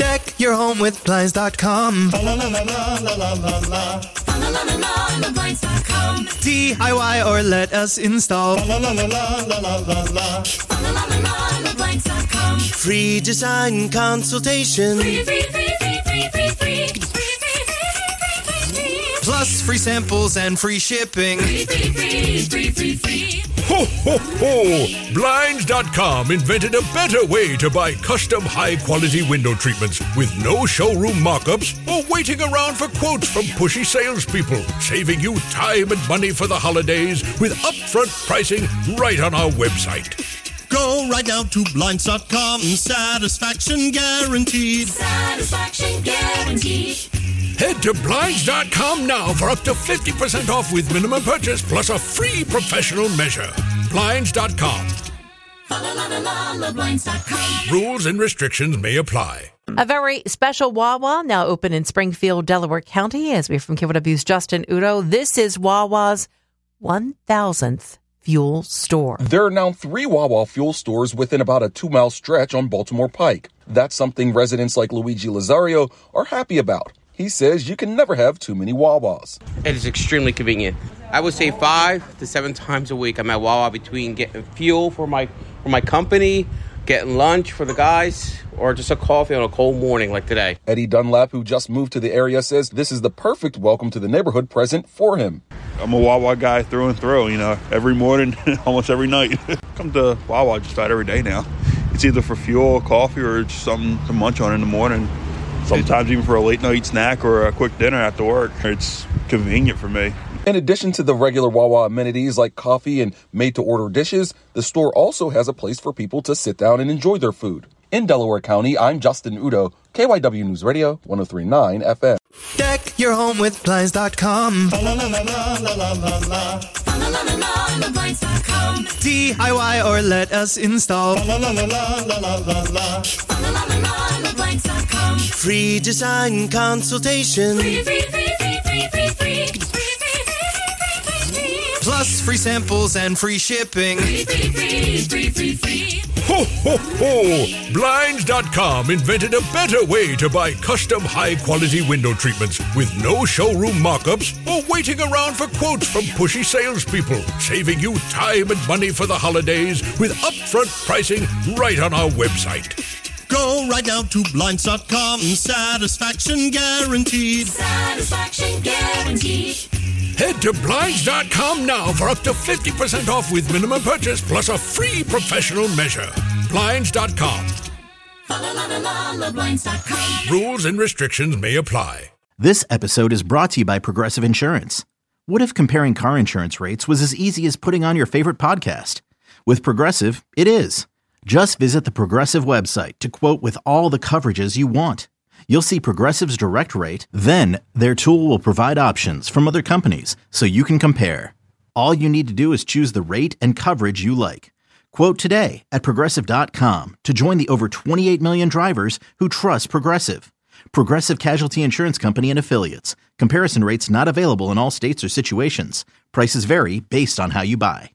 Deck your home with Blinds.com. Blinds.com. DIY or let us install. Blinds.com. Free design consultation. Free. Plus free samples and free shipping. Free. Ho, ho, ho! Blinds.com invented a better way to buy custom high-quality window treatments with no showroom mock-ups or waiting around for quotes from pushy salespeople, saving you time and money for the holidays with upfront pricing right on our website. Go right now to Blinds.com. Satisfaction guaranteed. Satisfaction guaranteed. Head to Blinds.com now for up to 50% off with minimum purchase plus a free professional measure. Blinds.com. Blinds.com. Rules and restrictions may apply. A very special Wawa now open in Springfield, Delaware County. As we're from KYW's Justin Udo, this is Wawa's 1,000th fuel store. There are now 3 Wawa fuel stores within about a 2-mile stretch on Baltimore Pike. That's something residents like Luigi Lazario are happy about. He says you can never have too many Wawas. It is extremely convenient. I would say 5 to 7 times a week I'm at Wawa between getting fuel for my company, getting lunch for the guys, or just a coffee on a cold morning like today. Eddie Dunlap, who just moved to the area, says this is the perfect welcome to the neighborhood present for him. I'm a Wawa guy through and through, every morning, almost every night. Come to Wawa just about every day now. It's either for fuel, coffee, or just something to munch on in the morning. Sometimes even for a late night snack or a quick dinner after work. It's convenient for me. In addition to the regular Wawa amenities like coffee and made-to-order dishes, the store also has a place for people to sit down and enjoy their food. In Delaware County, I'm Justin Udo, KYW News Radio, 103.9 FM. Deck your home with Blinds.com. Blinds.com. DIY or let us install. Blinds.com. Free design consultation. Free. Plus free samples and free shipping. Free. Ho, ho, ho! Blinds.com invented a better way to buy custom high-quality window treatments with no showroom mock-ups or waiting around for quotes from pushy salespeople, saving you time and money for the holidays with upfront pricing right on our website. Go right now to Blinds.com. Satisfaction guaranteed. Satisfaction guaranteed. Head to Blinds.com now for up to 50% off with minimum purchase plus a free professional measure. Blinds.com. Blinds.com. Rules and restrictions may apply. This episode is brought to you by Progressive Insurance. What if comparing car insurance rates was as easy as putting on your favorite podcast? With Progressive, it is. Just visit the Progressive website to quote with all the coverages you want. You'll see Progressive's direct rate, then their tool will provide options from other companies so you can compare. All you need to do is choose the rate and coverage you like. Quote today at Progressive.com to join the over 28 million drivers who trust Progressive. Progressive Casualty Insurance Company and Affiliates. Comparison rates not available in all states or situations. Prices vary based on how you buy.